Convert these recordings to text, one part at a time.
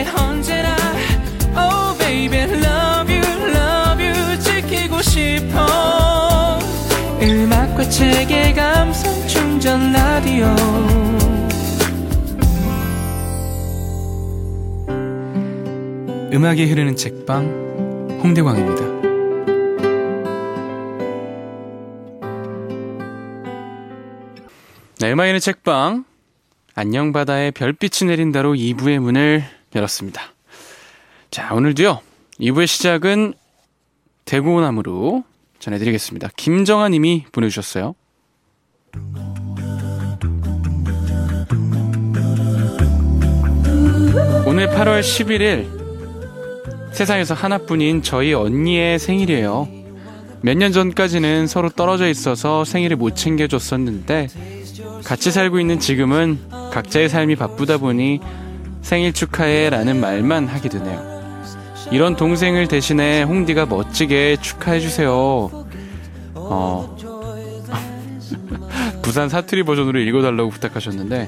곁에 언제나 Oh baby love you 지키고 싶어 음악과 책의 감성 충전 라디오 음악이 흐르는 책방 홍대광입니다. 네, 음악이 흐르는 책방 안녕 바다에 별빛이 내린다로 2부의 문을 열었습니다. 자, 오늘도요 2부의 시작은 대구나무로 전해드리겠습니다. 김정아 님이 보내주셨어요. 오늘 8월 11일 세상에서 하나뿐인 저희 언니의 생일이에요. 몇 년 전까지는 서로 떨어져 있어서 생일을 못 챙겨줬었는데 같이 살고 있는 지금은 각자의 삶이 바쁘다 보니 생일 축하해 라는 말만 하게 되네요. 이런 동생을 대신해 홍디가 멋지게 축하해주세요. 부산 사투리 버전으로 읽어달라고 부탁하셨는데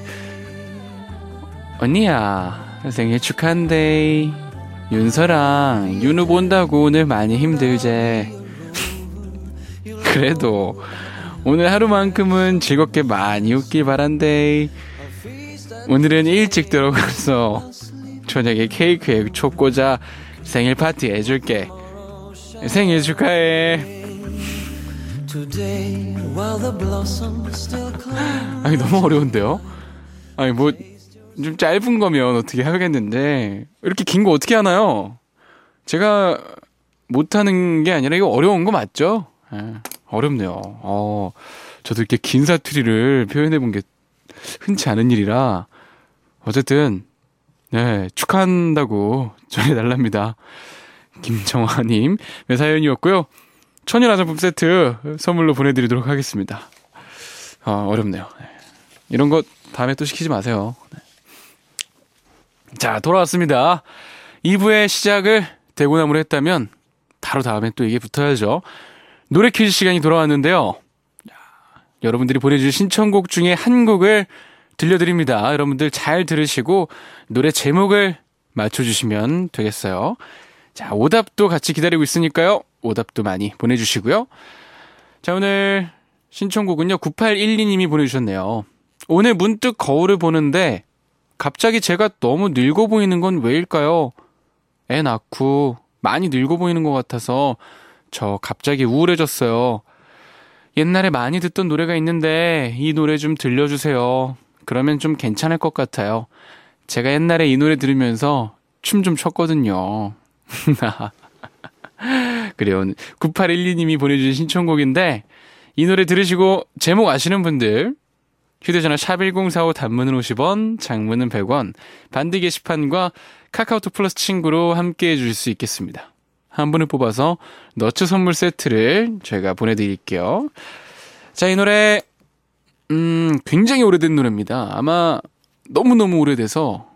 언니야 생일 축하한데 윤서랑 윤우 본다고 오늘 많이 힘들제. 그래도 오늘 하루만큼은 즐겁게 많이 웃길 바란데 오늘은 일찍 들어가서 저녁에 케이크에 초 꽂아 생일 파티 해줄게. 생일 축하해. 아니 너무 어려운데요? 아니 뭐 좀 짧은 거면 어떻게 하겠는데 이렇게 긴 거 어떻게 하나요? 제가 못하는 게 아니라 이거 어려운 거 맞죠? 어렵네요. 저도 이렇게 긴 사투리를 표현해 본 게 흔치 않은 일이라 어쨌든 네 축하한다고 전해달랍니다. 김정화님 사연이었고요. 천연 화장품 세트 선물로 보내드리도록 하겠습니다. 어렵네요. 이런 거 다음에 또 시키지 마세요. 자, 돌아왔습니다. 2부의 시작을 대구나무로 했다면 바로 다음에 또 이게 붙어야죠. 노래 퀴즈 시간이 돌아왔는데요. 여러분들이 보내주신 신청곡 중에 한 곡을 들려드립니다. 여러분들 잘 들으시고 노래 제목을 맞춰주시면 되겠어요. 자, 오답도 같이 기다리고 있으니까요. 오답도 많이 보내주시고요. 자, 오늘 신청곡은요. 9812님이 보내주셨네요. 오늘 문득 거울을 보는데 갑자기 제가 너무 늙어 보이는 건 왜일까요? 애 낳고 많이 늙어 보이는 것 같아서 저 갑자기 우울해졌어요. 옛날에 많이 듣던 노래가 있는데 이 노래 좀 들려주세요. 그러면 좀 괜찮을 것 같아요. 제가 옛날에 이 노래 들으면서 춤 좀 췄거든요. 그래요. 9812님이 보내주신 신청곡인데 이 노래 들으시고 제목 아시는 분들 휴대전화 샵1045 단문은 50원, 장문은 100원, 반디 게시판과 카카오톡 플러스 친구로 함께 해주실 수 있겠습니다. 한 분을 뽑아서 너츠 선물 세트를 저희가 보내드릴게요. 자, 이 노래 굉장히 오래된 노래입니다. 아마 너무너무 오래돼서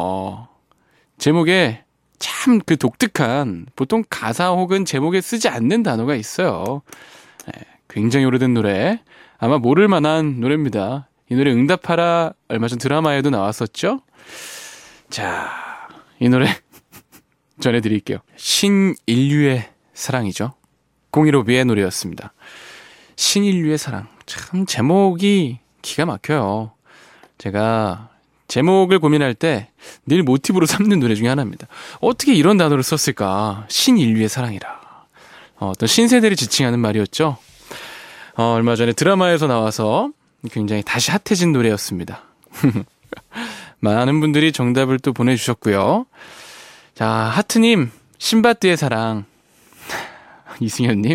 제목에 참 그 독특한 보통 가사 혹은 제목에 쓰지 않는 단어가 있어요. 네, 굉장히 오래된 노래 아마 모를 만한 노래입니다. 이 노래 응답하라 얼마 전 드라마에도 나왔었죠. 자, 이 노래 전해드릴게요. 신인류의 사랑이죠. 015B의 노래였습니다. 신인류의 사랑. 참 제목이 기가 막혀요. 제가 제목을 고민할 때 늘 모티브로 삼는 노래 중에 하나입니다. 어떻게 이런 단어를 썼을까? 신인류의 사랑이라. 어떤 신세대를 지칭하는 말이었죠. 얼마 전에 드라마에서 나와서 굉장히 다시 핫해진 노래였습니다. 많은 분들이 정답을 또 보내주셨고요. 자, 하트님, 신바트의 사랑. 이승현님,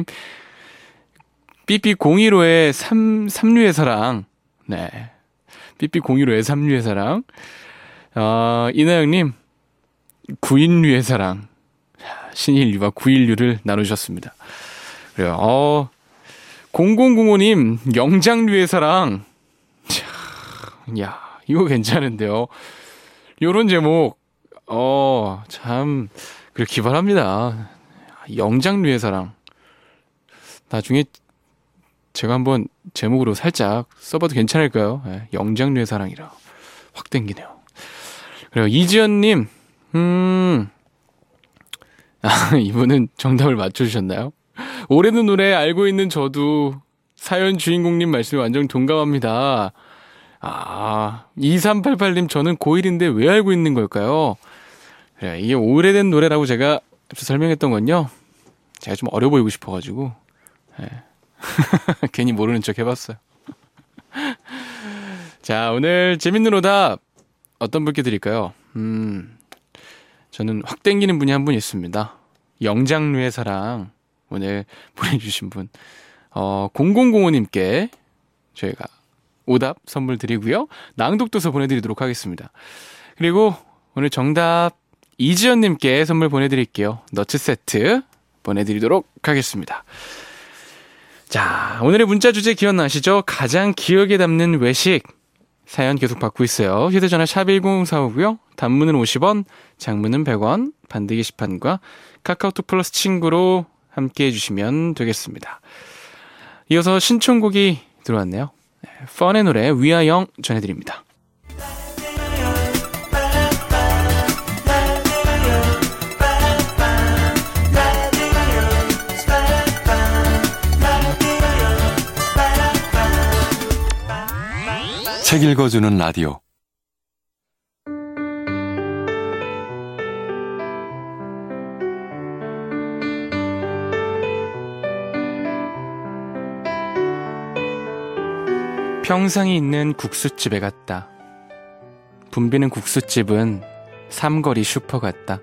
삐삐015의 삼류의 사랑. 네. 삐삐015의 삼류의 사랑. 이나영님, 구인류의 사랑. 신인류와 구인류를 나누셨습니다. 그래요. 0005님, 영장류의 사랑. 야, 이거 괜찮은데요. 요런 제목, 참, 그래, 기발합니다. 영장류의 사랑. 나중에 제가 한번 제목으로 살짝 써봐도 괜찮을까요? 네, 영장류의 사랑이라. 확 땡기네요. 그리고 이지연님, 이분은 정답을 맞춰주셨나요? 오래된 노래 알고 있는 저도 사연 주인공님 말씀에 완전 동감합니다. 2388님, 저는 고1인데 왜 알고 있는 걸까요? 그래, 이게 오래된 노래라고 제가 설명했던 건요, 제가 좀 어려 보이고 싶어가지고, 네. 괜히 모르는 척 해봤어요. 자, 오늘 재밌는 오답 어떤 분께 드릴까요? 저는 확 땡기는 분이 한 분 있습니다. 영장류의 사랑 오늘 보내주신 분 0005님께 저희가 오답 선물 드리고요. 낭독도서 보내드리도록 하겠습니다. 그리고 오늘 정답 이지연님께 선물 보내드릴게요. 너츠 세트 보내드리도록 하겠습니다. 자, 오늘의 문자 주제 기억나시죠? 가장 기억에 남는 외식 사연 계속 받고 있어요. 휴대전화 샵1045고요. 단문은 50원, 장문은 100원, 반대 게시판과 카카오톡 플러스 친구로 함께 해주시면 되겠습니다. 이어서 신청곡이 들어왔네요. 펀의 노래 위아영 전해드립니다. 책 읽어주는 라디오. 평상이 있는 국수집에 갔다. 붐비는 국수집은 삼거리 슈퍼 같다.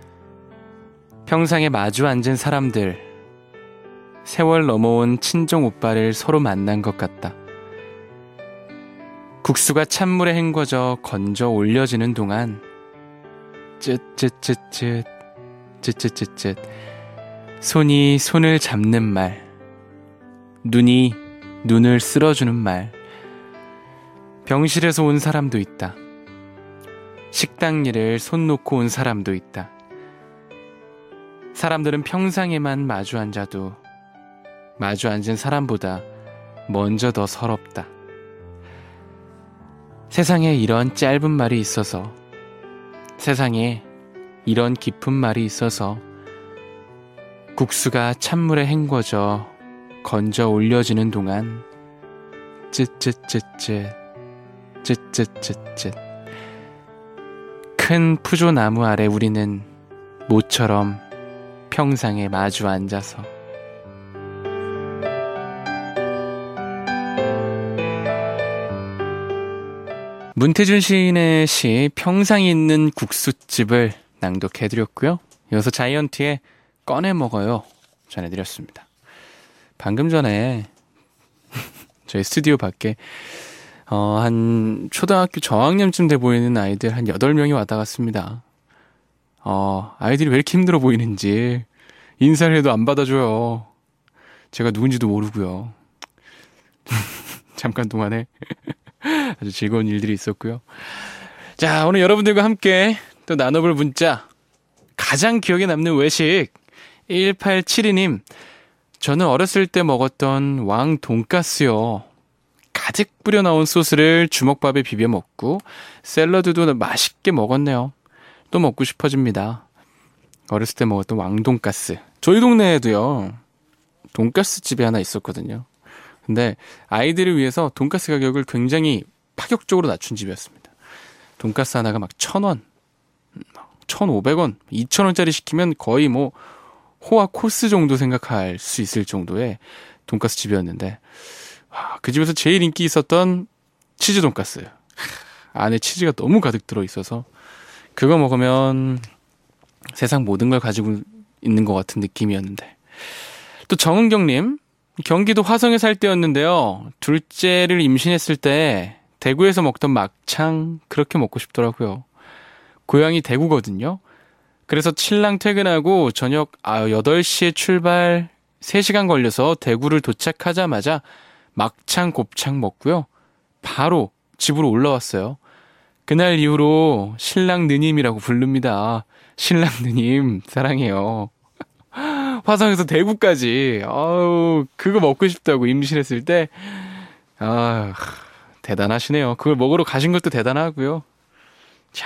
평상에 마주 앉은 사람들, 세월 넘어온 친정 오빠를 서로 만난 것 같다. 국수가 찬물에 헹궈져 건져 올려지는 동안 쯧쯧쯧쯧 쯧쯧쯧쯧 손이 손을 잡는 말, 눈이 눈을 쓸어주는 말. 병실에서 온 사람도 있다. 식당 일을 손 놓고 온 사람도 있다. 사람들은 평상에만 마주 앉아도 마주 앉은 사람보다 먼저 더 서럽다. 세상에 이런 짧은 말이 있어서, 세상에 이런 깊은 말이 있어서 국수가 찬물에 헹궈져 건져 올려지는 동안 쯧쯧쯧쯧 쯧쯧쯧쯧 큰 푸조나무 아래 우리는 모처럼 평상에 마주 앉아서. 문태준 시인의 시 평상이 있는 국수집을 낭독해드렸고요. 이어서 자이언티의 꺼내 먹어요 전해드렸습니다. 방금 전에 저희 스튜디오 밖에 한 초등학교 저학년쯤 돼 보이는 아이들 한 8명이 왔다 갔습니다. 아이들이 왜 이렇게 힘들어 보이는지 인사를 해도 안 받아줘요. 제가 누군지도 모르고요. 잠깐 동안에 아주 즐거운 일들이 있었고요. 자, 오늘 여러분들과 함께 또 나눠볼 문자, 가장 기억에 남는 외식. 1872님, 저는 어렸을 때 먹었던 왕 돈가스요. 가득 뿌려 나온 소스를 주먹밥에 비벼 먹고 샐러드도 맛있게 먹었네요. 또 먹고 싶어집니다. 어렸을 때 먹었던 왕 돈가스. 저희 동네에도요, 돈가스 집이 하나 있었거든요. 근데 아이들을 위해서 돈가스 가격을 굉장히 파격적으로 낮춘 집이었습니다. 돈가스 하나가 막 1,000원, 1,500원, 2,000원짜리 시키면 거의 뭐 호화 코스 정도 생각할 수 있을 정도의 돈가스 집이었는데, 그 집에서 제일 인기 있었던 치즈 돈가스. 안에 치즈가 너무 가득 들어있어서 그거 먹으면 세상 모든 걸 가지고 있는 것 같은 느낌이었는데. 또 정은경님, 경기도 화성에 살 때였는데요. 둘째를 임신했을 때 대구에서 먹던 막창 그렇게 먹고 싶더라고요. 고향이 대구거든요. 그래서 신랑 퇴근하고 저녁 8시에 출발 3시간 걸려서 대구를 도착하자마자 막창 곱창 먹고요. 바로 집으로 올라왔어요. 그날 이후로 신랑 누님이라고 부릅니다. 신랑 누님 사랑해요. 화성에서 대구까지 그거 먹고 싶다고 임신했을 때 대단하시네요. 그걸 먹으러 가신 것도 대단하고요. 자,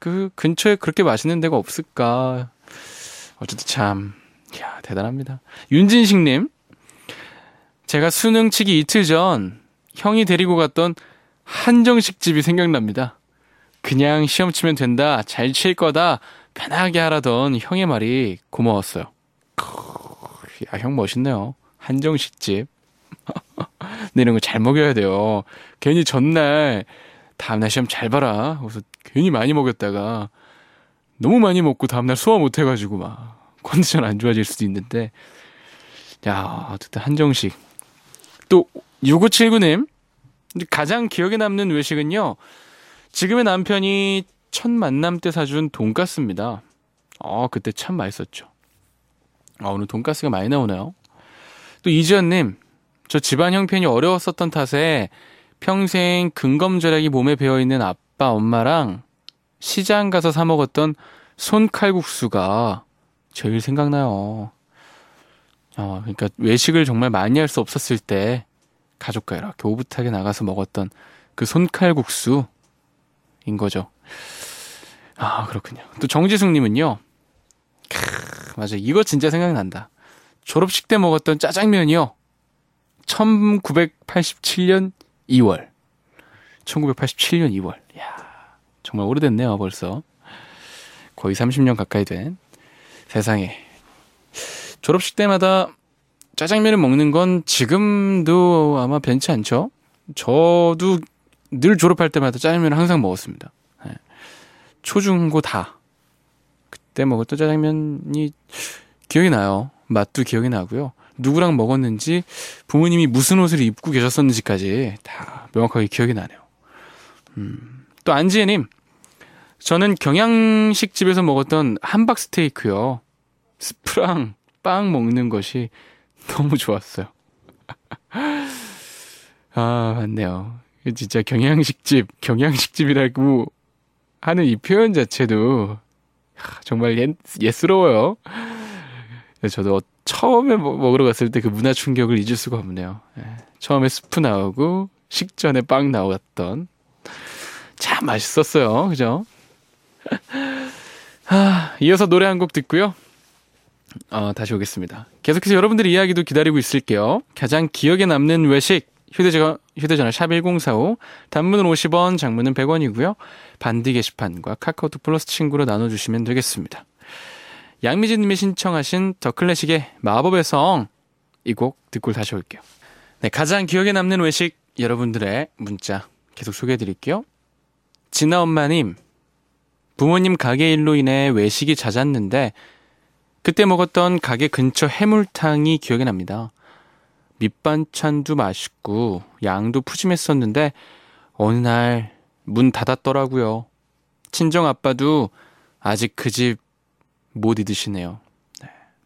그 근처에 그렇게 맛있는 데가 없을까. 어쨌든 참, 이야, 대단합니다. 윤진식님, 제가 수능 치기 이틀 전 형이 데리고 갔던 한정식 집이 생각납니다. 그냥 시험 치면 된다, 잘 칠 거다, 편하게 하라던 형의 말이 고마웠어요. 야, 형 멋있네요. 한정식 집. 근데 이런 거 잘 먹여야 돼요. 괜히 전날 다음날 시험 잘 봐라. 그래서 괜히 많이 먹였다가 너무 많이 먹고 다음날 소화 못 해가지고 막 컨디션 안 좋아질 수도 있는데. 야, 어쨌든 한정식. 또 6579님, 가장 기억에 남는 외식은요, 지금의 남편이 첫 만남 때 사준 돈가스입니다. 그때 참 맛있었죠. 오늘 돈가스가 많이 나오네요. 또 이지연님, 저 집안 형편이 어려웠었던 탓에 평생 근검절약이 몸에 배어있는 아빠, 엄마랑 시장 가서 사 먹었던 손칼국수가 제일 생각나요. 그러니까 외식을 정말 많이 할 수 없었을 때 가족과 이렇게 오붓하게 나가서 먹었던 그 손칼국수인 거죠. 그렇군요. 또 정지숙님은요, 맞아, 이거 진짜 생각난다. 졸업식 때 먹었던 짜장면이요, 1987년 2월. 1987년 2월. 이야, 정말 오래됐네요, 벌써. 거의 30년 가까이 된. 세상에. 졸업식 때마다 짜장면을 먹는 건 지금도 아마 변치 않죠? 저도 늘 졸업할 때마다 짜장면을 항상 먹었습니다. 초중고 다. 그때 먹었던 짜장면이 기억이 나요. 맛도 기억이 나고요. 누구랑 먹었는지, 부모님이 무슨 옷을 입고 계셨었는지까지 다 명확하게 기억이 나네요. 또 안지혜님, 저는 경양식 집에서 먹었던 함박 스테이크요, 스프랑 빵 먹는 것이 너무 좋았어요. 맞네요. 진짜 경양식집이라고 하는 이 표현 자체도 정말 옛스러워요. 저도 처음에 먹으러 갔을 때 그 문화 충격을 잊을 수가 없네요. 처음에 스프 나오고 식전에 빵 나왔던, 참 맛있었어요. 그죠? 이어서 노래 한 곡 듣고요. 다시 오겠습니다. 계속해서 여러분들의 이야기도 기다리고 있을게요. 가장 기억에 남는 외식, 휴대전화 샵 1045, 단문은 50원, 장문은 100원이고요. 반디 게시판과 카카오톡 플러스 친구로 나눠주시면 되겠습니다. 양미진님이 신청하신 더 클래식의 마법의 성, 이 곡 듣고 다시 올게요. 네, 가장 기억에 남는 외식, 여러분들의 문자 계속 소개해드릴게요. 진아엄마님, 부모님 가게 일로 인해 외식이 잦았는데 그때 먹었던 가게 근처 해물탕이 기억이 납니다. 밑반찬도 맛있고 양도 푸짐했었는데 어느 날 문 닫았더라고요. 친정 아빠도 아직 그 집 못 잊으시네요. 네.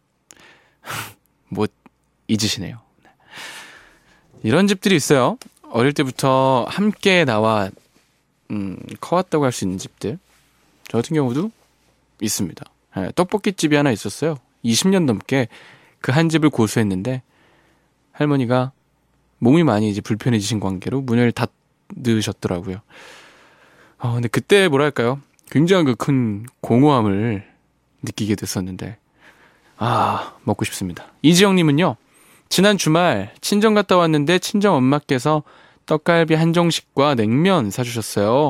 못 잊으시네요. 네. 이런 집들이 있어요. 어릴 때부터 함께 나와 커왔다고 할 수 있는 집들. 저 같은 경우도 있습니다. 네, 떡볶이집이 하나 있었어요. 20년 넘게 그 한 집을 고수했는데 할머니가 몸이 많이 이제 불편해지신 관계로 문을 닫으셨더라고요. 근데 그때 뭐랄까요? 굉장히 그 큰 공허함을 느끼게 됐었는데, 먹고 싶습니다. 이지영님은요, 지난 주말 친정 갔다 왔는데 친정 엄마께서 떡갈비 한정식과 냉면 사주셨어요.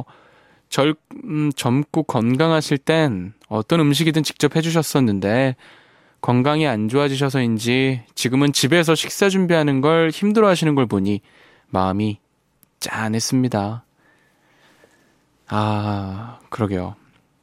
젊고 건강하실 땐 어떤 음식이든 직접 해주셨었는데 건강이 안 좋아지셔서인지 지금은 집에서 식사 준비하는 걸 힘들어하시는 걸 보니 마음이 짠했습니다. 그러게요.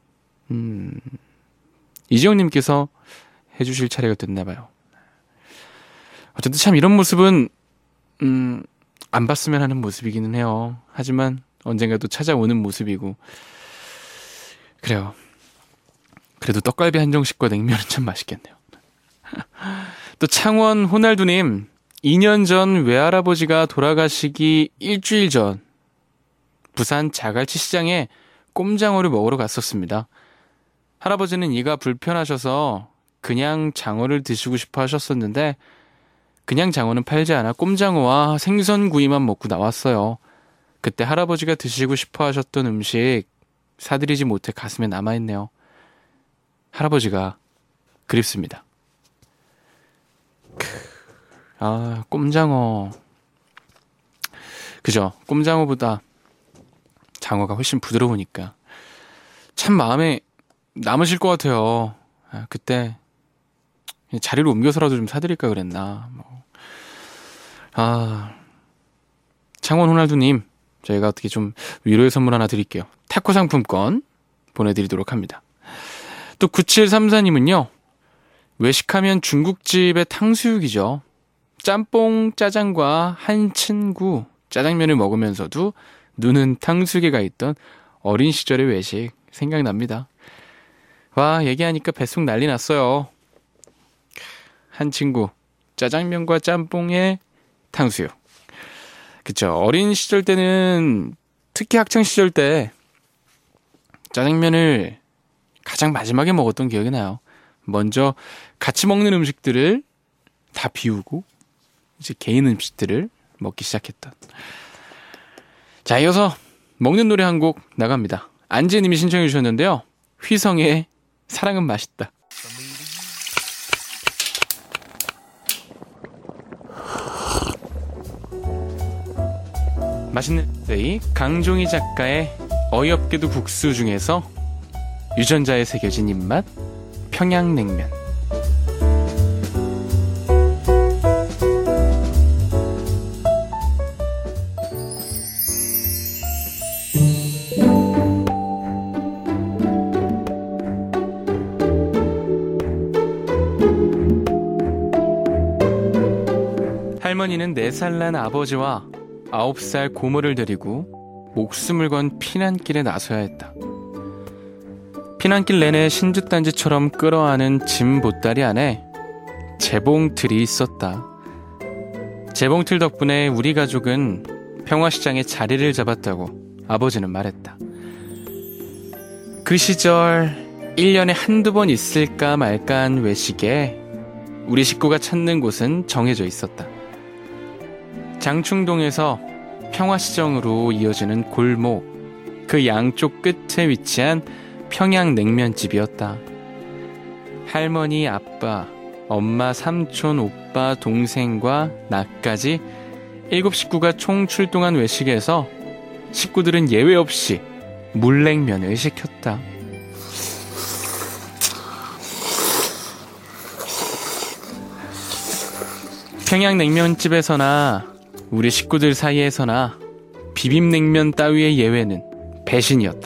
이지영님께서 해주실 차례가 됐나봐요. 어쨌든 참 이런 모습은 안 봤으면 하는 모습이기는 해요. 하지만 언젠가 또 찾아오는 모습이고, 그래요. 그래도 떡갈비 한정식과 냉면은 참 맛있겠네요. 또 창원 호날두님, 2년 전 외할아버지가 돌아가시기 일주일 전 부산 자갈치 시장에 꼼장어를 먹으러 갔었습니다. 할아버지는 이가 불편하셔서 그냥 장어를 드시고 싶어 하셨었는데 그냥 장어는 팔지 않아 꼼장어와 생선구이만 먹고 나왔어요. 그때 할아버지가 드시고 싶어 하셨던 음식 사드리지 못해 가슴에 남아있네요. 할아버지가 그립습니다. 꼼장어. 그죠? 꼼장어보다 장어가 훨씬 부드러우니까 참 마음에 남으실 것 같아요. 그때 자리를 옮겨서라도 좀 사드릴까 그랬나. 창원 호날두님, 저희가 어떻게 좀 위로의 선물 하나 드릴게요. 타코 상품권 보내드리도록 합니다. 또 9734님은요, 외식하면 중국집의 탕수육이죠. 짬뽕 짜장과 한친구 짜장면을 먹으면서도 눈은 탕수육에 가 있던 어린 시절의 외식 생각납니다. 와, 얘기하니까 뱃속 난리 났어요. 한 친구 짜장면과 짬뽕에 탕수육. 그쵸. 어린 시절 때는, 특히 학창 시절 때 짜장면을 가장 마지막에 먹었던 기억이 나요. 먼저 같이 먹는 음식들을 다 비우고 이제 개인 음식들을 먹기 시작했던. 자, 이어서 먹는 노래 한 곡 나갑니다. 안지혜님이 신청해 주셨는데요. 휘성의 사랑은 맛있다. 맛있는 데이 강종희 작가의 어이없게도 국수 중에서 유전자에 새겨진 입맛 평양냉면. 할머니는 4살 난 아버지와 9살 고모를 데리고 목숨을 건 피난길에 나서야 했다. 피난길 내내 신주단지처럼 끌어안은 짐 보따리 안에 재봉틀이 있었다. 재봉틀 덕분에 우리 가족은 평화시장에 자리를 잡았다고 아버지는 말했다. 그 시절 1년에 한두 번 있을까 말까한 외식에 우리 식구가 찾는 곳은 정해져 있었다. 장충동에서 평화시장으로 이어지는 골목, 그 양쪽 끝에 위치한 평양냉면집이었다. 할머니, 아빠, 엄마, 삼촌, 오빠, 동생과 나까지 7식구가 총 출동한 외식에서 식구들은 예외 없이 물냉면을 시켰다. 평양냉면집에서나 우리 식구들 사이에서나 비빔냉면 따위의 예외는 배신이었다.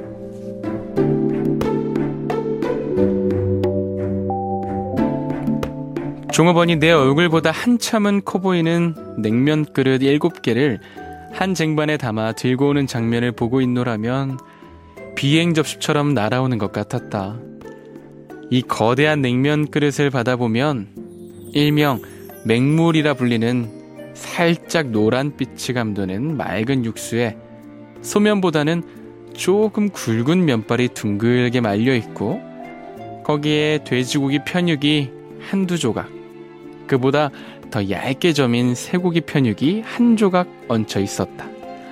종업원이 내 얼굴보다 한참은 커 보이는 냉면 그릇 7개를 한 쟁반에 담아 들고 오는 장면을 보고 있노라면 비행 접시처럼 날아오는 것 같았다. 이 거대한 냉면 그릇을 받아보면 일명 맹물이라 불리는 살짝 노란빛이 감도는 맑은 육수에 소면보다는 조금 굵은 면발이 둥글게 말려있고 거기에 돼지고기 편육이 한두 조각, 그보다 더 얇게 점인 쇠고기 편육이 한 조각 얹혀 있었다.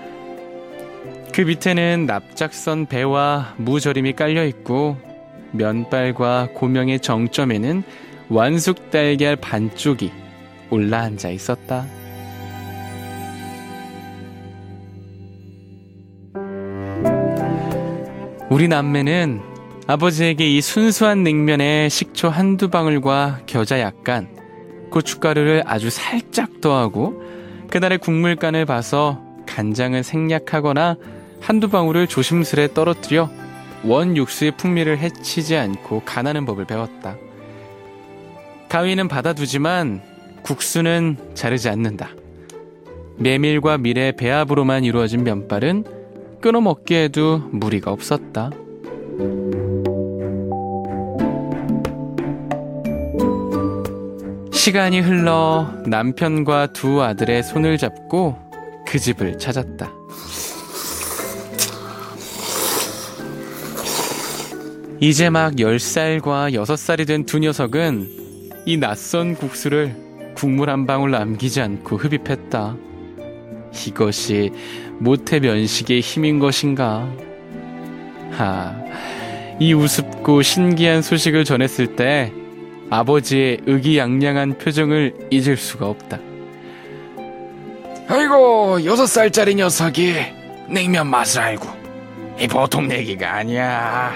그 밑에는 납작선 배와 무절임이 깔려있고 면발과 고명의 정점에는 완숙 달걀 반쪽이 올라앉아 있었다. 우리 남매는 아버지에게 이 순수한 냉면에 식초 한두 방울과 겨자 약간, 고춧가루를 아주 살짝 더하고 그날의 국물간을 봐서 간장은 생략하거나 한두 방울을 조심스레 떨어뜨려 원 육수의 풍미를 해치지 않고 간하는 법을 배웠다. 가위는 받아두지만 국수는 자르지 않는다. 메밀과 밀의 배합으로만 이루어진 면발은 끊어먹기에도 무리가 없었다. 시간이 흘러 남편과 두 아들의 손을 잡고 그 집을 찾았다. 이제 막 10살과 6살이 된 두 녀석은 이 낯선 국수를 국물 한 방울 남기지 않고 흡입했다. 이것이 모태 면식의 힘인 것인가? 이 우습고 신기한 소식을 전했을 때 아버지의 의기양양한 표정을 잊을 수가 없다. 아이고, 6살짜리 녀석이 냉면 맛을 알고. 이 보통 내기가 아니야.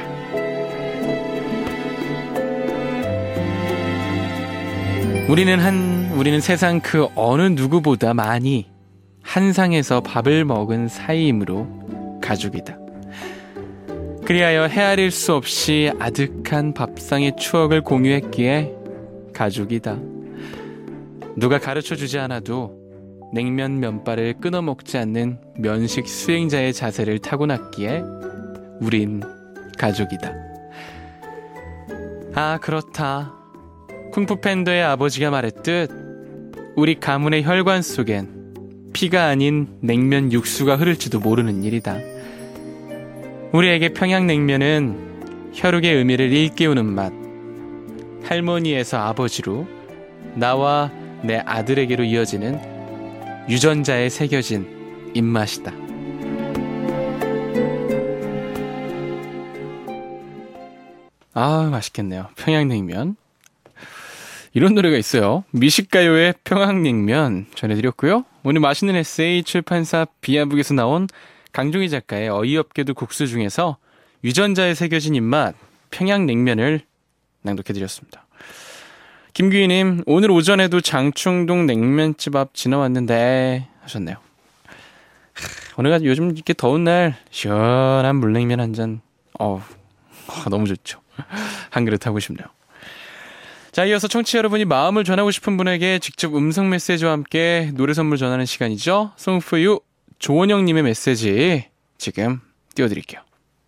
우리는 세상 그 어느 누구보다 많이 한상에서 밥을 먹은 사이이므로 가족이다. 그리하여 헤아릴 수 없이 아득한 밥상의 추억을 공유했기에 가족이다. 누가 가르쳐주지 않아도 냉면 면발을 끊어 먹지 않는 면식 수행자의 자세를 타고났기에 우린 가족이다. 아, 그렇다. 쿵푸 팬더의 아버지가 말했듯 우리 가문의 혈관 속엔 피가 아닌 냉면 육수가 흐를지도 모르는 일이다. 우리에게 평양냉면은 혈육의 의미를 일깨우는 맛, 할머니에서 아버지로 나와 내 아들에게로 이어지는 유전자에 새겨진 입맛이다. 아, 맛있겠네요. 평양냉면. 이런 노래가 있어요. 미식가요의 평양냉면 전해드렸고요. 오늘 맛있는 에세이 출판사 비아북에서 나온 강종희 작가의 어이없게도 국수 중에서 유전자에 새겨진 입맛 평양냉면을 낭독해드렸습니다. 김규희님, 오늘 오전에도 장충동 냉면집 앞 지나왔는데 하셨네요. 오늘 요즘 이렇게 더운 날 시원한 물냉면 한 잔, 너무 좋죠. 한 그릇 하고 싶네요. 자, 이어서 청취자 여러분이 마음을 전하고 싶은 분에게 직접 음성 메시지와 함께 노래 선물 전하는 시간이죠. Song for You 조원영님의 메시지 지금 띄워드릴게요.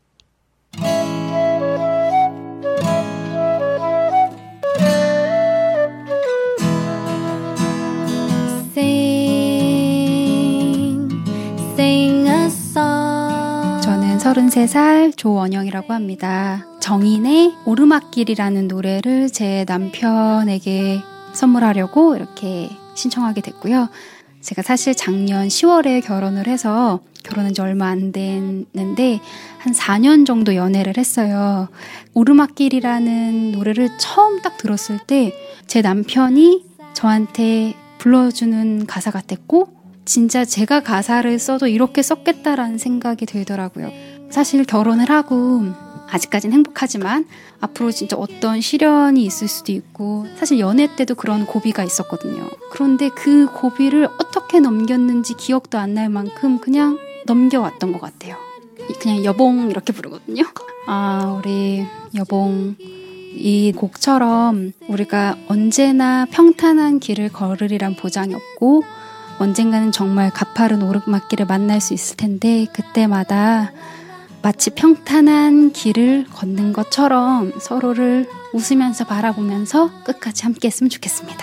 저는 33살 조원영이라고 합니다. 정인의 오르막길이라는 노래를 제 남편에게 선물하려고 이렇게 신청하게 됐고요. 제가 사실 작년 10월에 결혼을 해서 결혼한 지 얼마 안 됐는데 한 4년 정도 연애를 했어요. 오르막길이라는 노래를 처음 딱 들었을 때 제 남편이 저한테 불러주는 가사 같았고 진짜 제가 가사를 써도 이렇게 썼겠다라는 생각이 들더라고요. 사실 결혼을 하고 아직까진 행복하지만 앞으로 진짜 어떤 시련이 있을 수도 있고 사실 연애 때도 그런 고비가 있었거든요. 그런데 그 고비를 어떻게 넘겼는지 기억도 안 날 만큼 그냥 넘겨왔던 것 같아요. 그냥 여봉 이렇게 부르거든요. 우리 여봉 이 곡처럼 우리가 언제나 평탄한 길을 걸으리란 보장이 없고 언젠가는 정말 가파른 오르막길을 만날 수 있을 텐데 그때마다 마치 평탄한 길을 걷는 것처럼 서로를 웃으면서 바라보면서 끝까지 함께 했으면 좋겠습니다.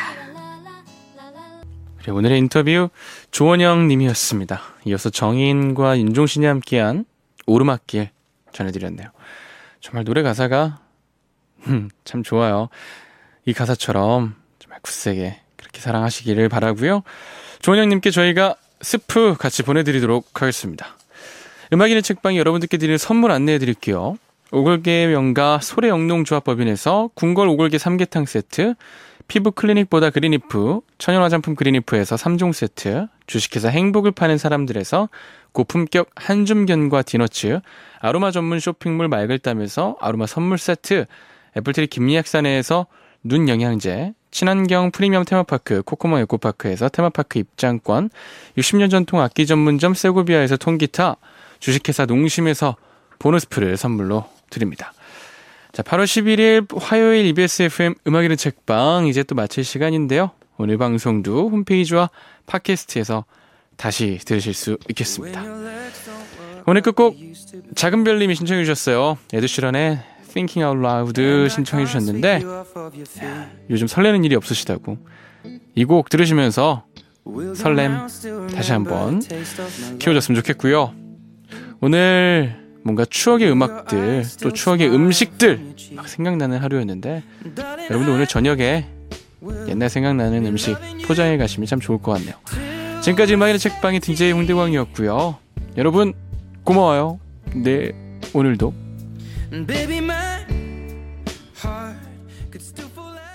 그래, 오늘의 인터뷰 조원영 님이었습니다. 이어서 정인과 윤종신이 함께한 오르막길 전해드렸네요. 정말 노래 가사가 참 좋아요. 이 가사처럼 정말 굳세게 그렇게 사랑하시기를 바라고요. 조원영님께 저희가 스프 같이 보내드리도록 하겠습니다. 음악인의 책방이 여러분들께 드릴 선물 안내해드릴게요. 오골계 명가 소래영농조합법인에서 궁궐 오골계 삼계탕 세트, 피부 클리닉보다 그린이프, 천연 화장품 그린이프에서 3종 세트, 주식회사 행복을 파는 사람들에서 고품격 한줌견과 디너츠, 아로마 전문 쇼핑몰 맑을담에서 아로마 선물 세트, 애플트리 김리약산에서 눈 영양제, 친환경 프리미엄 테마파크 코코모 에코파크에서 테마파크 입장권, 60년 전통 악기 전문점 세고비아에서 통기타, 주식회사 농심에서 보너스프를 선물로 드립니다. 자, 8월 11일 화요일 EBS FM 음악이는 책방 이제 또 마칠 시간인데요. 오늘 방송도 홈페이지와 팟캐스트에서 다시 들으실 수 있겠습니다. 오늘 끝곡 작은별님이 신청해 주셨어요. 에드시런의 Thinking Out Loud 신청해 주셨는데 요즘 설레는 일이 없으시다고 이 곡 들으시면서 설렘 다시 한번 키워줬으면 좋겠고요. 오늘 뭔가 추억의 음악들 또 추억의 음식들 막 생각나는 하루였는데 여러분들 오늘 저녁에 옛날 생각나는 음식 포장해 가시면 참 좋을 것 같네요. 지금까지 음악의 책방의 DJ 홍대광이었고요. 여러분 고마워요. 네, 오늘도 And baby, my heart could still fall out.